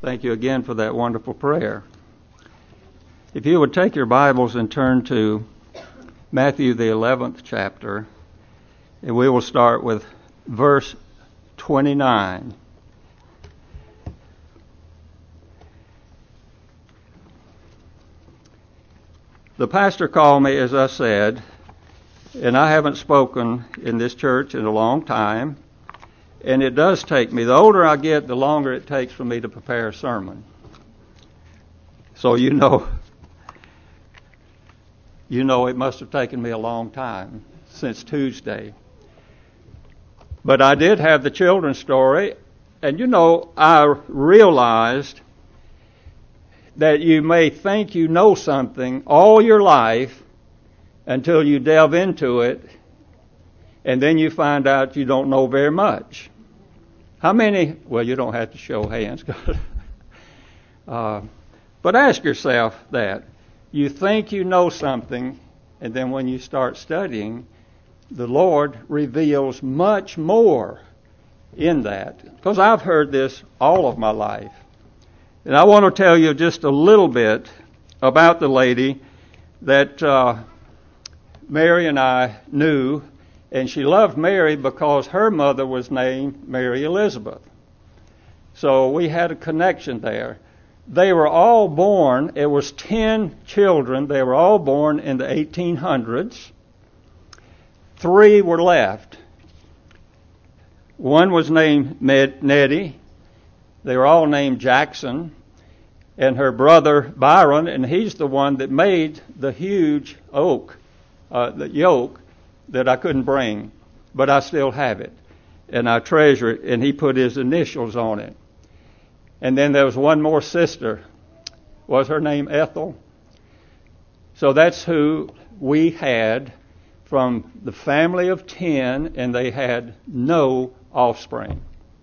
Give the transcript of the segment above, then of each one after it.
Thank you again for that wonderful prayer. If you would take your Bibles and turn to Matthew the 11th chapter, and we will start with verse 29. The pastor called me, as I said, and I haven't spoken in this church in a long time. And it does take me, the older I get, the longer it takes for me to prepare a sermon. So you know it must have taken me a long time, since Tuesday. But I did have the children's story, and I realized that you may think you know something all your life until you delve into it, and then you find out you don't know very much. How many, well, you don't have to show hands, but ask yourself that. You think you know something, and then when you start studying, the Lord reveals much more in that. Because I've heard this all of my life. And I want to tell you just a little bit about the lady that Mary and I knew. And she loved Mary because her mother was named Mary Elizabeth. So we had a connection there. They were all born, it was 10 children, they were all born in the 1800s. 3 were left. One was named Nettie. They were all named Jackson. And her brother Byron, and he's the one that made the huge yoke that I couldn't bring, but I still have it, and I treasure it, and he put his initials on it. And then there was one more sister. Was her name Ethel? So that's who we had from the family of 10, and they had no offspring.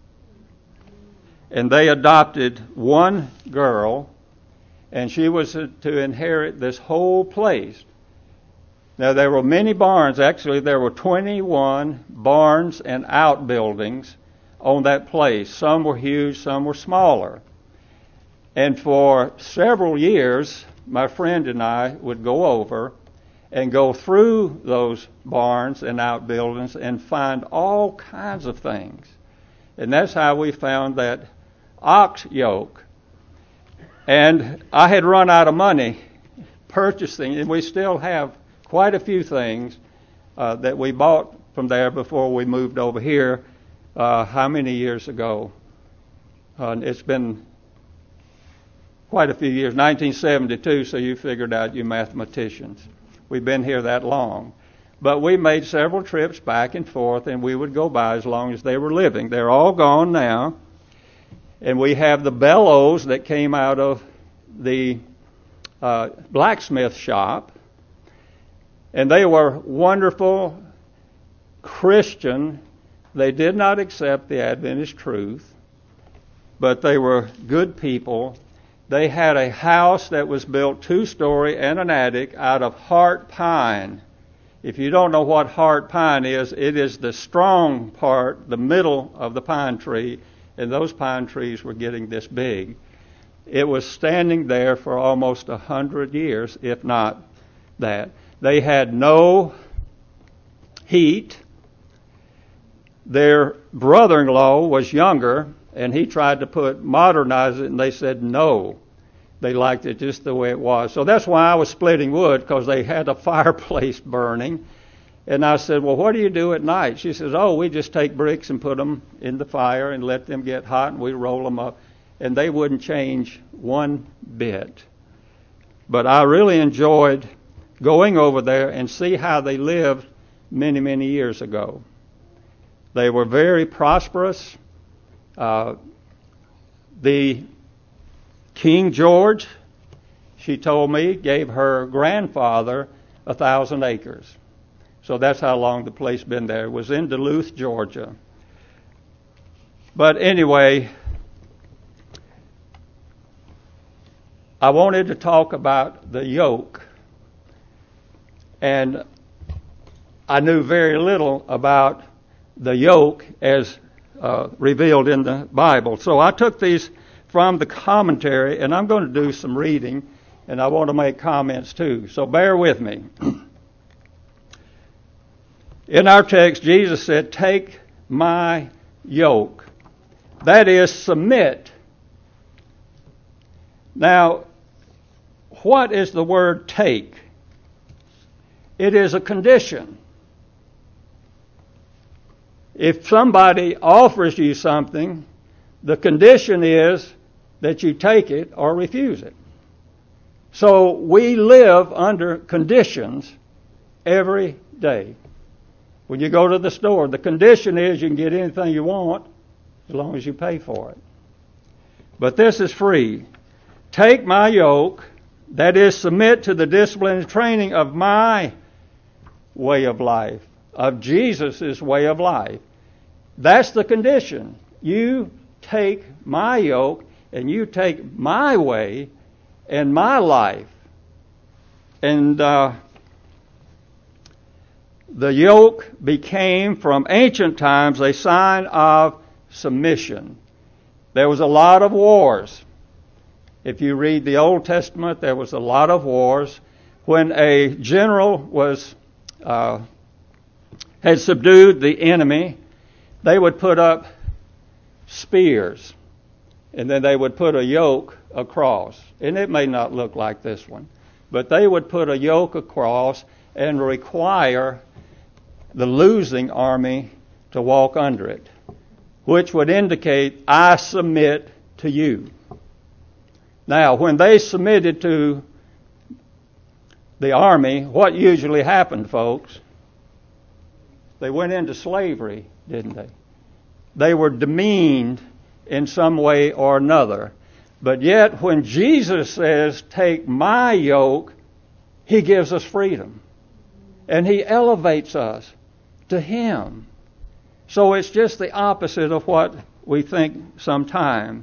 And they adopted one girl, and she was to inherit this whole place. Now, there were many barns. Actually, there were 21 barns and outbuildings on that place. Some were huge, some were smaller. And for several years, my friend and I would go over and go through those barns and outbuildings and find all kinds of things. And that's how we found that ox yoke. And I had run out of money purchasing, and we still have quite a few things that we bought from there before we moved over here. How many years ago? It's been quite a few years, 1972, so you figured out, you mathematicians. We've been here that long. But we made several trips back and forth, and we would go by as long as they were living. They're all gone now. And we have the bellows that came out of the blacksmith shop. And they were wonderful Christian. They did not accept the Adventist truth, but they were good people. They had a house that was built 2-story and an attic out of heart pine. If you don't know what heart pine is, it is the strong part, the middle of the pine tree, and those pine trees were getting this big. It was standing there for almost 100 years, if not that. They had no heat. Their brother-in-law was younger, and he tried to modernize it, and they said no. They liked it just the way it was. So that's why I was splitting wood, because they had a fireplace burning. And I said, well, what do you do at night? She says, we just take bricks and put them in the fire and let them get hot, and we roll them up. And they wouldn't change one bit. But I really enjoyed going over there and see how they lived many, many years ago. They were very prosperous. The King George, she told me, gave her grandfather 1,000 acres. So that's how long the place been there. It was in Duluth, Georgia. But anyway, I wanted to talk about the yoke. And I knew very little about the yoke as revealed in the Bible. So I took these from the commentary, and I'm going to do some reading, and I want to make comments too. So bear with me. In our text, Jesus said, "Take my yoke." That is, submit. Now, what is the word take? It is a condition. If somebody offers you something, the condition is that you take it or refuse it. So we live under conditions every day. When you go to the store, the condition is you can get anything you want as long as you pay for it. But this is free. Take my yoke, that is, submit to the discipline and training of my way of life, of Jesus' way of life. That's the condition. You take my yoke and you take my way and my life. And the yoke became from ancient times a sign of submission. There was a lot of wars. If you read the Old Testament, there was a lot of wars. When a general had subdued the enemy, they would put up spears, and then they would put a yoke across. And it may not look like this one, but they would put a yoke across and require the losing army to walk under it, which would indicate, I submit to you. Now, when they submitted to the army, what usually happened, folks? They went into slavery, didn't they? They were demeaned in some way or another. But yet, when Jesus says, take my yoke, He gives us freedom. And He elevates us to Him. So it's just the opposite of what we think sometimes.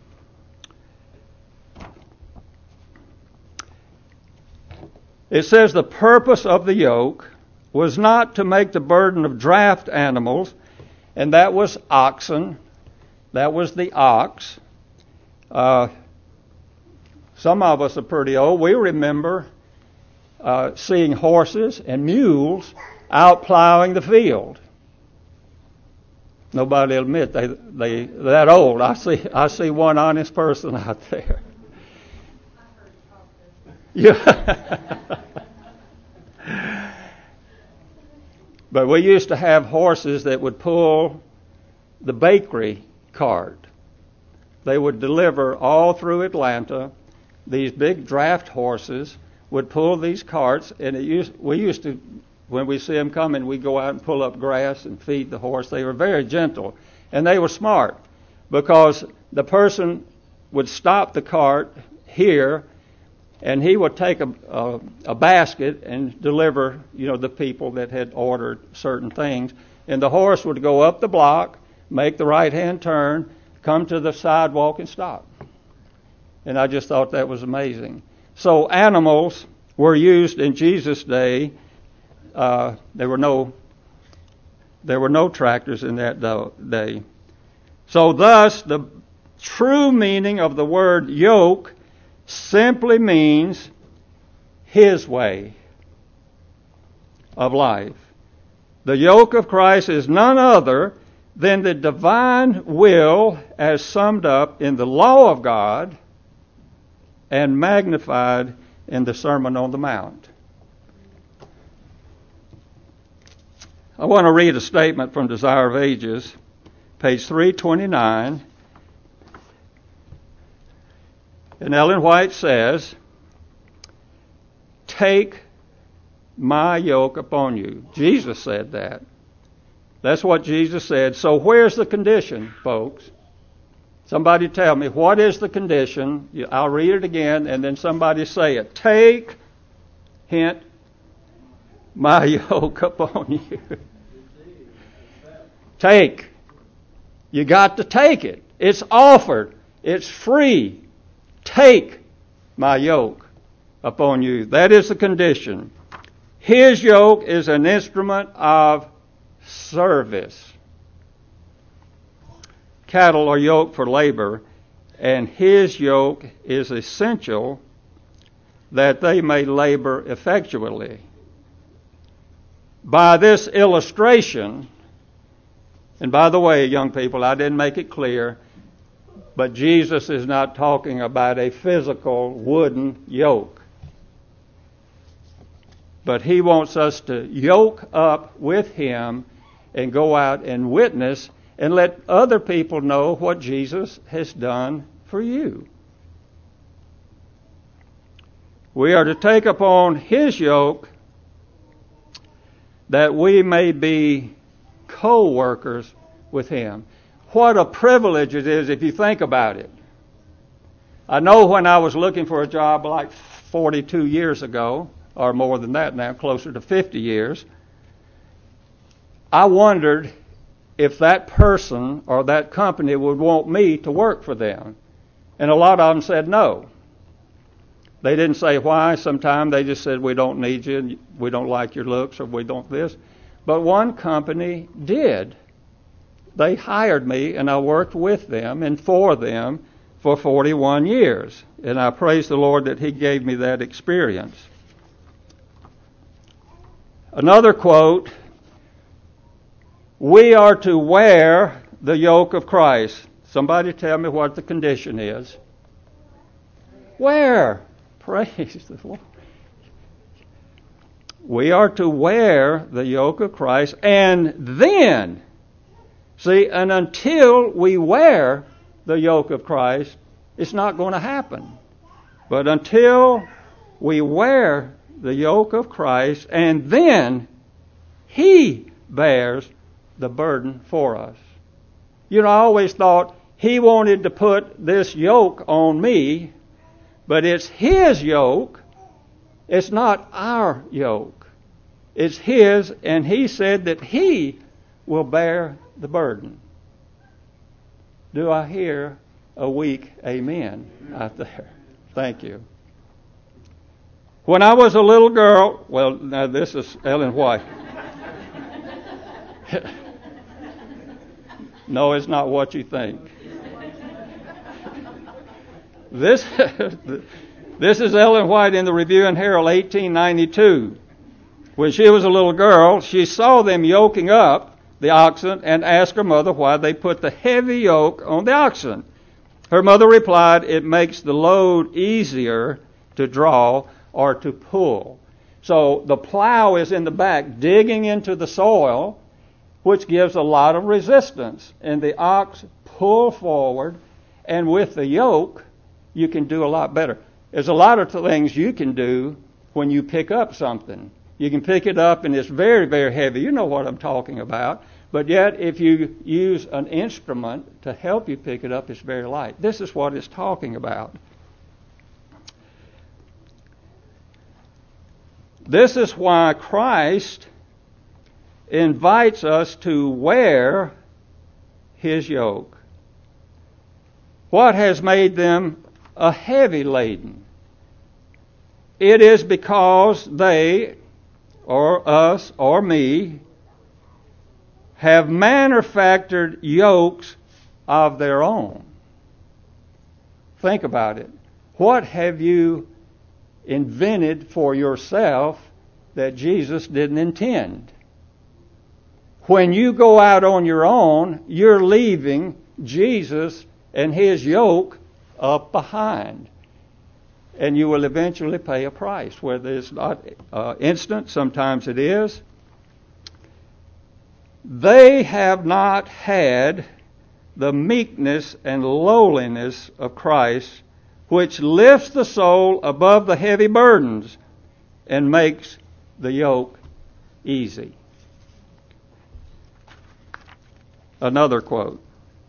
It says the purpose of the yoke was not to make the burden of draft animals, and that was oxen. That was the ox. Some of us are pretty old. We remember seeing horses and mules out plowing the field. Nobody will admit they that old. I see one honest person out there. Yeah. But we used to have horses that would pull the bakery cart. They would deliver all through Atlanta. These big draft horses would pull these carts, and we used to, when we see them coming, we'd go out and pull up grass and feed the horse. They were very gentle, and they were smart, because the person would stop the cart here, and he would take a basket and deliver, the people that had ordered certain things. And the horse would go up the block, make the right-hand turn, come to the sidewalk and stop. And I just thought that was amazing. So animals were used in Jesus' day. There were no tractors in that day. So thus, the true meaning of the word yoke simply means His way of life. The yoke of Christ is none other than the divine will as summed up in the law of God and magnified in the Sermon on the Mount. I want to read a statement from Desire of Ages, page 329. And Ellen White says, take my yoke upon you. Jesus said that. That's what Jesus said. So where's the condition, folks? Somebody tell me, what is the condition? I'll read it again, and then somebody say it. Take, hint, my yoke upon you. Take. You got to take it. It's offered. It's free. Take my yoke upon you. That is the condition. His yoke is an instrument of service. Cattle are yoked for labor, and his yoke is essential that they may labor effectually. By this illustration, and by the way, young people, I didn't make it clear, but Jesus is not talking about a physical wooden yoke. But he wants us to yoke up with him and go out and witness and let other people know what Jesus has done for you. We are to take upon his yoke that we may be co-workers with him. What a privilege it is if you think about it. I know when I was looking for a job like 42 years ago, or more than that now, closer to 50 years, I wondered if that person or that company would want me to work for them. And a lot of them said no. They didn't say why. Sometimes they just said, we don't need you, we don't like your looks, or we don't this. But one company did. They hired me, and I worked with them and for them for 41 years. And I praise the Lord that he gave me that experience. Another quote, we are to wear the yoke of Christ. Somebody tell me what the condition is. Wear. Praise the Lord. We are to wear the yoke of Christ, and then, see, and until we wear the yoke of Christ, it's not going to happen. But until we wear the yoke of Christ, and then he bears the burden for us. You know, I always thought he wanted to put this yoke on me, but it's his yoke. It's not our yoke. It's his, and he said that he will bear the burden. Do I hear a weak amen out there? Thank you. When I was a little girl, well, now this is Ellen White. No, it's not what you think. This is Ellen White in the Review and Herald, 1892. When she was a little girl, she saw them yoking up the oxen and asked her mother why they put the heavy yoke on the oxen. Her mother replied, it makes the load easier to draw or to pull. So the plow is in the back digging into the soil, which gives a lot of resistance. And the ox pull forward, and with the yoke, you can do a lot better. There's a lot of things you can do when you pick up something. You can pick it up and it's very, very heavy. You know what I'm talking about. But yet, if you use an instrument to help you pick it up, it's very light. This is what it's talking about. This is why Christ invites us to wear his yoke. What has made them a heavy laden? It is because they, or us, or me, have manufactured yokes of their own. Think about it. What have you invented for yourself that Jesus didn't intend? When you go out on your own, you're leaving Jesus and his yoke up behind. And you will eventually pay a price, whether it's not instant, sometimes it is. They have not had the meekness and lowliness of Christ, which lifts the soul above the heavy burdens and makes the yoke easy. Another quote,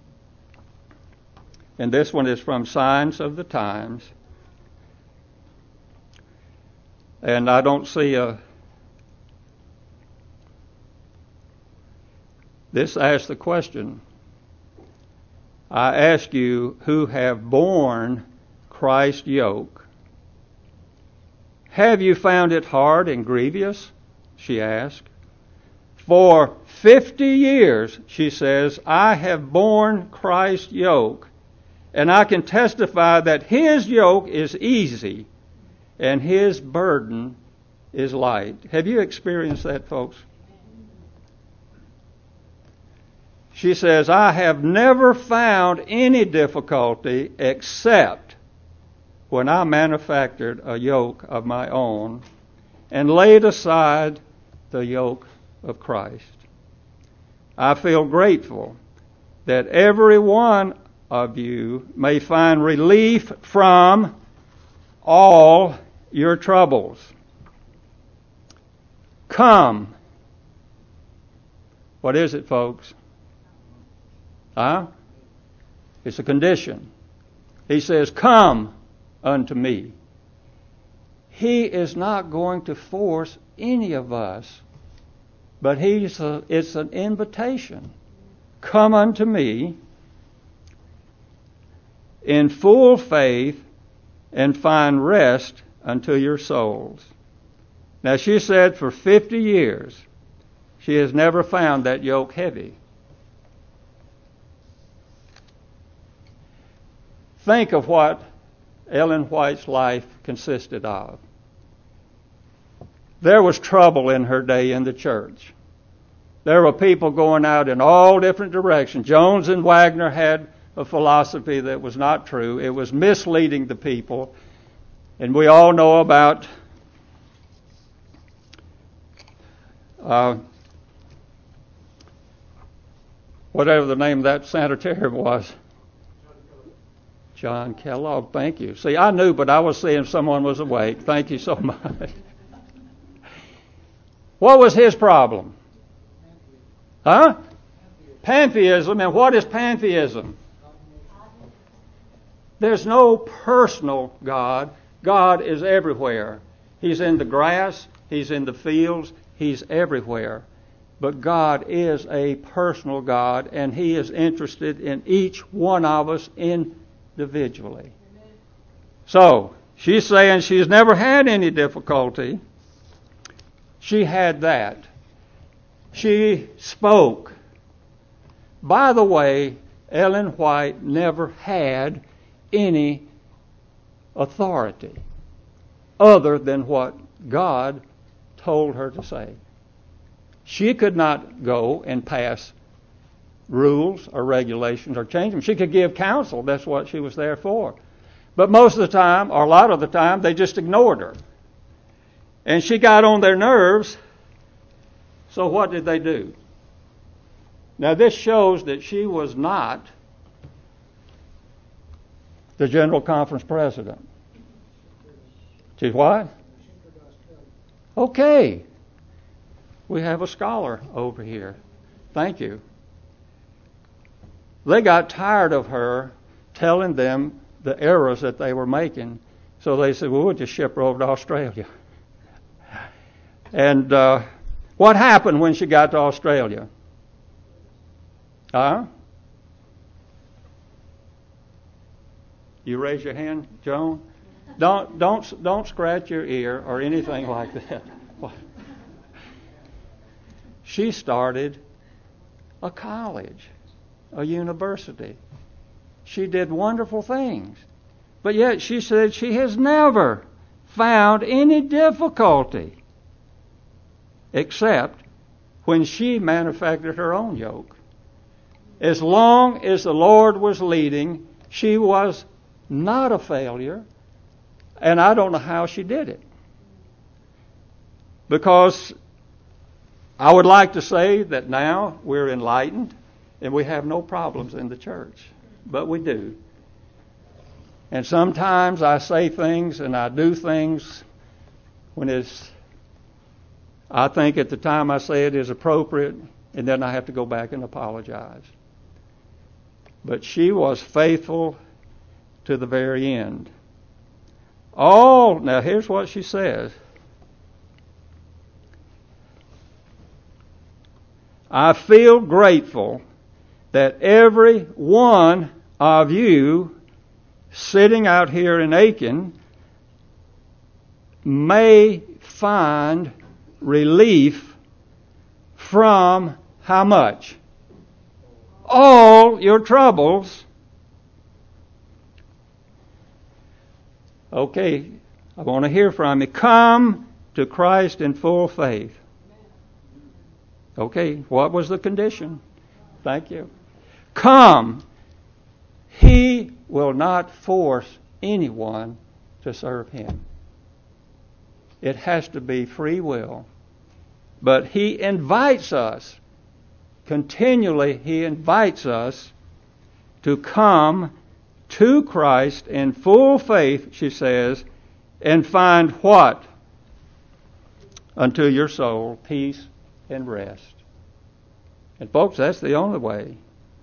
and this one is from Signs of the Times. And I don't see this asks the question, I ask you who have borne Christ's yoke, have you found it hard and grievous? She asked. For 50 years, she says, I have borne Christ's yoke, And I can testify that His yoke is easy and His burden is light. Have you experienced that, folks? She says, I have never found any difficulty except when I manufactured a yoke of my own and laid aside the yoke of Christ. I feel grateful that every one of you may find relief from all your troubles. Come. What is it, folks? It's a condition. He says, come unto me. He is not going to force any of us, but it's an invitation. Come unto me in full faith and find rest unto your souls. Now, she said for 50 years, she has never found that yoke heavy. Think of what Ellen White's life consisted of. There was trouble in her day in the church. There were people going out in all different directions. Jones and Wagner had a philosophy that was not true. It was misleading the people. And we all know about whatever the name of that sanitarium was. John Kellogg, thank you. See, I knew, but I was seeing someone was awake. Thank you so much. What was his problem? Pantheism. And what is pantheism? There's no personal God. God is everywhere. He's in the grass. He's in the fields. He's everywhere. But God is a personal God, and He is interested in each one of us individually. So, she's saying she's never had any difficulty. She had that. She spoke. By the way, Ellen White never had any authority other than what God told her to say. She could not go and pass rules or regulations or change them. She could give counsel. That's what she was there for. But most of the time, or a lot of the time, they just ignored her. And she got on their nerves. So what did they do? Now this shows that she was not the General Conference president. She's what? Okay. We have a scholar over here. Thank you. They got tired of her telling them the errors that they were making. So they said, well, we'll just ship her over to Australia. And what happened when she got to Australia? You raise your hand, Joan? Don't scratch your ear or anything like that. She started a college, a university. She did wonderful things. But yet she said she has never found any difficulty except when she manufactured her own yoke. As long as the Lord was leading, she was not a failure. And I don't know how she did it. Because I would like to say that now we're enlightened and we have no problems in the church. But we do. And sometimes I say things and I do things when I think at the time I say it is appropriate, and then I have to go back and apologize. But she was faithful to the very end. Now here's what she says. I feel grateful that every one of you sitting out here in Aiken may find relief from how much? All your troubles Okay, I want to hear from you. Come to Christ in full faith. Okay, what was the condition? Thank you. Come. He will not force anyone to serve Him. It has to be free will. But He invites us, continually He invites us to come to Christ in full faith, she says, and find what? Unto your soul, peace and rest. And folks, that's the only way.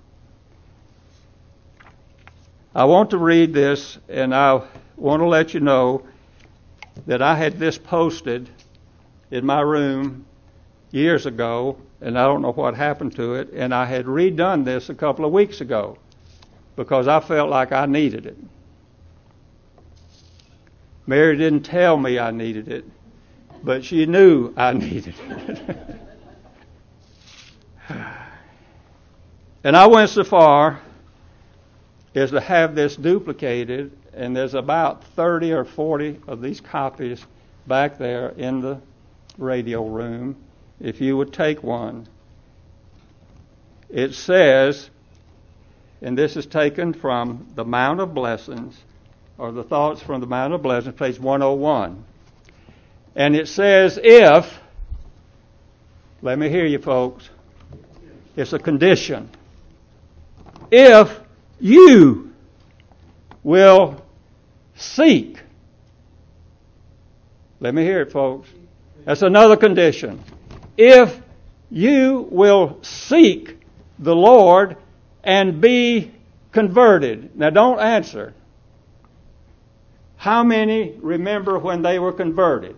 I want to read this, and I want to let you know that I had this posted in my room years ago, and I don't know what happened to it, and I had redone this a couple of weeks ago because I felt like I needed it. Mary didn't tell me I needed it, but she knew I needed it. And I went so far as to have this duplicated, and there's about 30 or 40 of these copies back there in the radio room, if you would take one. It says, and this is taken from the Mount of Blessings, or the Thoughts from the Mount of Blessings, page 101. And it says, if, let me hear you folks, it's a condition. If you will seek. Let me hear it, folks. That's another condition. If you will seek the Lord and be converted. Now don't answer. How many remember when they were converted?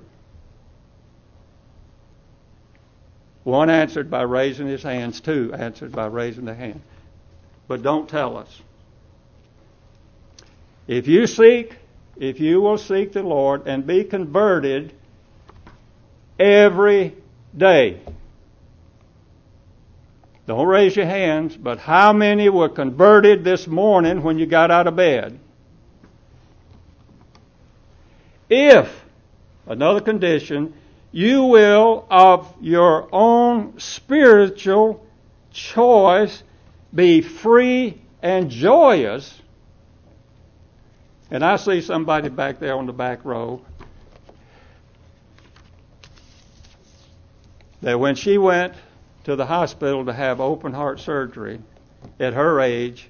One answered by raising his hands. Two answered by raising their hand. But don't tell us. If you will seek the Lord and be converted every day. Don't raise your hands, but how many were converted this morning when you got out of bed? If, another condition, you will of your own spiritual choice be free and joyous. And I see somebody back there on the back row that when she went to the hospital to have open heart surgery at her age,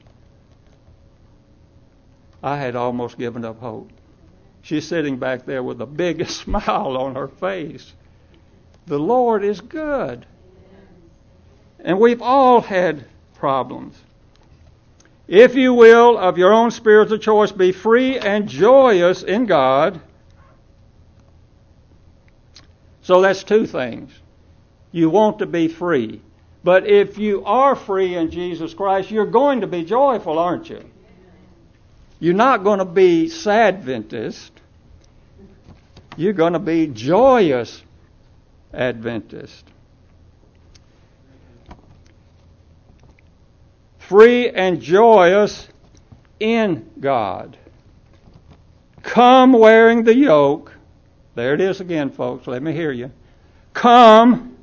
I had almost given up hope. She's sitting back there with the biggest smile on her face. The Lord is good. And we've all had problems. If you will, of your own spiritual choice, be free and joyous in God. So that's two things. You want to be free. But if you are free in Jesus Christ, you're going to be joyful, aren't you? You're not going to be Sadventist. You're going to be joyous Adventist. Free and joyous in God. Come wearing the yoke. There it is again, folks. Let me hear you. Come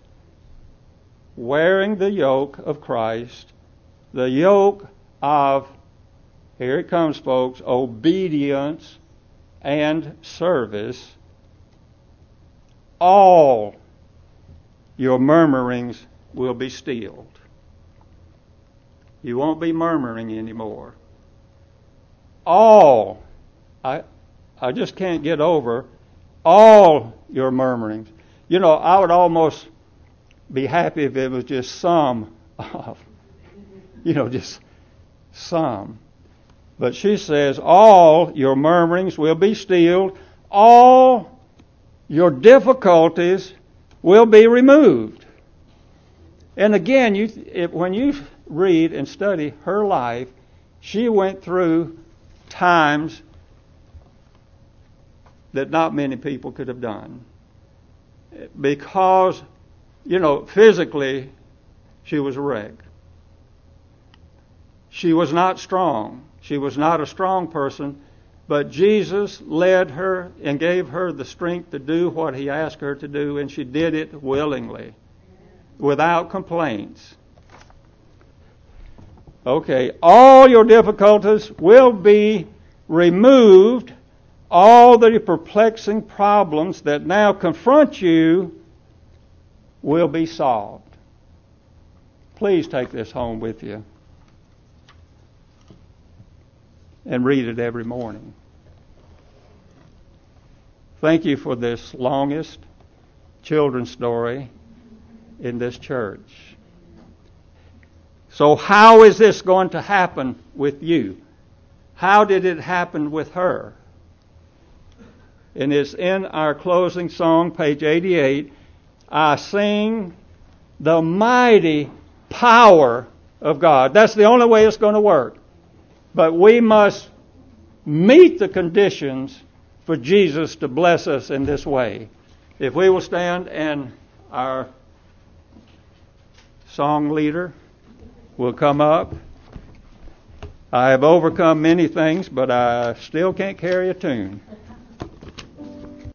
wearing the yoke of Christ. The yoke of, here it comes, folks, obedience and service. All your murmurings will be stilled. You won't be murmuring anymore. All, I just can't get over all your murmurings. You know, I would almost be happy if it was just some of, just some. But she says, all your murmurings will be stilled. All your difficulties will be removed. And again, when you read and study her life, she went through times that not many people could have done. Because, physically, she was a wreck. She was not strong. She was not a strong person, But Jesus led her and gave her the strength to do what He asked her to do, and she did it willingly, without complaints. Okay, all your difficulties will be removed. All the perplexing problems that now confront you will be solved. Please take this home with you and read it every morning. Thank you for this longest children's story in this church. So how is this going to happen with you? How did it happen with her? And it's in our closing song, page 88. I sing the mighty power of God. That's the only way it's going to work. But we must meet the conditions for Jesus to bless us in this way. If we will stand, and our song leader will come up. I have overcome many things, but I still can't carry a tune.